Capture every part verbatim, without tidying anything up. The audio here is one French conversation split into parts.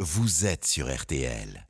vous êtes sur R T L.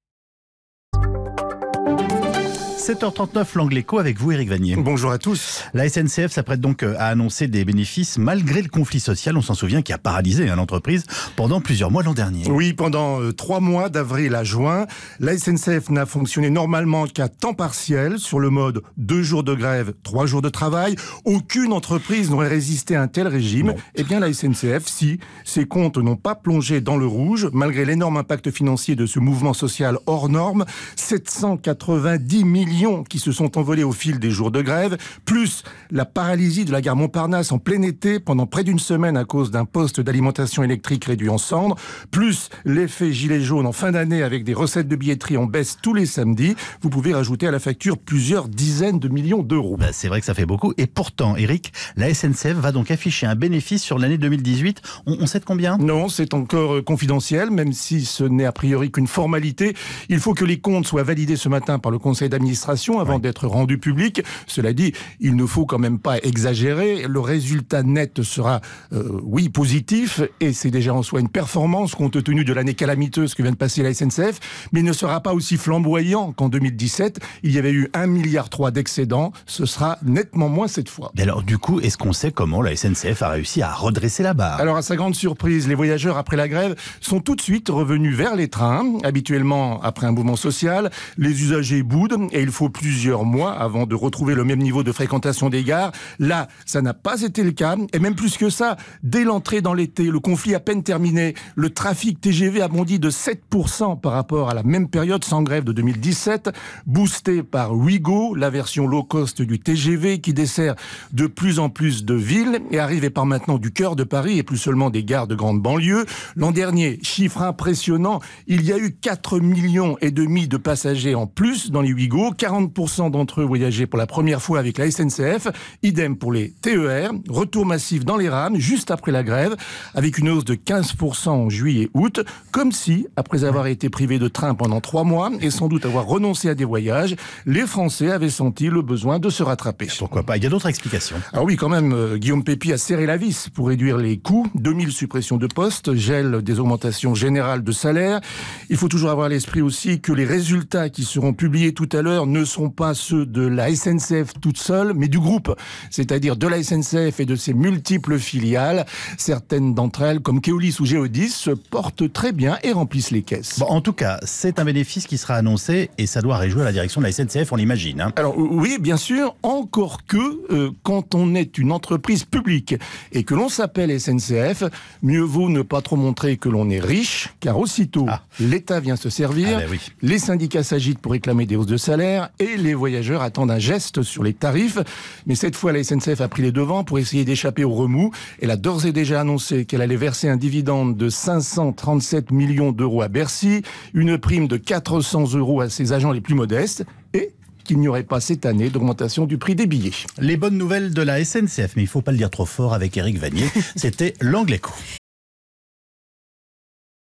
sept heures trente-neuf, l'Angle Écho avec vous, Éric Vanier. Bonjour à tous. La S N C F s'apprête donc à annoncer des bénéfices malgré le conflit social, on s'en souvient, qui a paralysé hein, l'entreprise pendant plusieurs mois l'an dernier. Oui, pendant euh, trois mois, d'avril à juin, la S N C F n'a fonctionné normalement qu'à temps partiel, sur le mode deux jours de grève, trois jours de travail. Aucune entreprise n'aurait résisté à un tel régime. Non. Eh bien, la S N C F, si, ses comptes n'ont pas plongé dans le rouge, malgré l'énorme impact financier de ce mouvement social hors norme, sept cent quatre-vingt-dix millions qui se sont envolés au fil des jours de grève, plus la paralysie de la gare Montparnasse en plein été pendant près d'une semaine à cause d'un poste d'alimentation électrique réduit en cendres, plus l'effet gilet jaune en fin d'année avec des recettes de billetterie en baisse tous les samedis, vous pouvez rajouter à la facture plusieurs dizaines de millions d'euros. Bah, c'est vrai que ça fait beaucoup. Et pourtant, Éric, la S N C F va donc afficher un bénéfice sur l'année deux mille dix-huit. On, on sait de combien ? Non, c'est encore euh, confidentiel, même si ce n'est a priori qu'une formalité. Il faut que les comptes soient validés ce matin par le conseil d'administration avant oui. d'être rendus publics. Cela dit, il ne faut quand même pas exagérer. Le résultat net sera, euh, oui, positif, et c'est déjà en soi une performance compte tenu de l'année calamiteuse que vient de passer la S N C F, mais il ne sera pas aussi flamboyant qu'en deux mille dix-sept. Il y avait eu un virgule trois milliard d'excédents. Ce sera nettement moins cette fois. Et alors, du coup, est-ce qu'on sait comment la S N C F a réussi à redresser la barre ? Alors, à sa grande surprise, les voyageurs, après la grève, sont tout de suite revenus vers les trains. Habituellement, après un mouvement social, les usagers boudent et il faut plusieurs mois avant de retrouver le même niveau de fréquentation des gares. Là, ça n'a pas été le cas. Et même plus que ça, dès l'entrée dans l'été, le conflit à peine terminé, le trafic T G V a bondi de sept pour cent par rapport à la même période sans grève de deux mille dix-sept, boosté par Ouigo, la version low cost du T G V qui dessert de plus en plus de villes et arrive et part maintenant du cœur de Paris et plus seulement des gares de grande banlieue. L'an dernier, chiffre impressionnant, il y a eu quatre millions et demi de passagers en plus dans les Ouigo, quarante pour cent d'entre eux voyageaient pour la première fois avec la S N C F, idem pour les T E R, retour massif dans les rames juste après la grève, avec une hausse de quinze pour cent en juillet et août, comme si, après avoir été privés de train pendant trois mois et sans doute avoir renoncé à des voyages, les Français avaient senti le besoin de se rattraper. Pourquoi pas ? Il y a d'autres explications. Ah oui, quand même, euh, Guillaume Pépi a serré la vis pour réduire les coûts, deux mille suppressions de postes, gel des augmentations générales de salaire. Il faut toujours avoir à l'esprit aussi que les résultats qui seront publiés tout à l'heure ne sont pas ceux de la S N C F toute seule, mais du groupe, c'est-à-dire de la S N C F et de ses multiples filiales. Certaines d'entre elles, comme Keolis ou Geodis, se portent très bien et remplissent les caisses. Bon, en tout cas, c'est un bénéfice qui sera annoncé et ça doit réjouir la direction de la S N C F, on l'imagine. Hein. Alors oui, bien sûr, encore que euh, quand on est une entreprise publique et que l'on s'appelle S N C F, mieux vaut ne pas trop montrer que l'on est riche, car aussitôt ah. l'État vient se servir, ah ben oui. les syndicats s'agitent pour réclamer des hausses de salaire et les voyageurs attendent un geste sur les tarifs. Mais cette fois, la S N C F a pris les devants pour essayer d'échapper au remous. Elle a d'ores et déjà annoncé qu'elle allait verser un dividende de cinq cent trente-sept millions d'euros à Bercy, une prime de quatre cents euros à ses agents les plus modestes et qu'il n'y aurait pas cette année d'augmentation du prix des billets. Les bonnes nouvelles de la S N C F, mais il ne faut pas le dire trop fort avec Éric Vanier. C'était l'Angle Écho.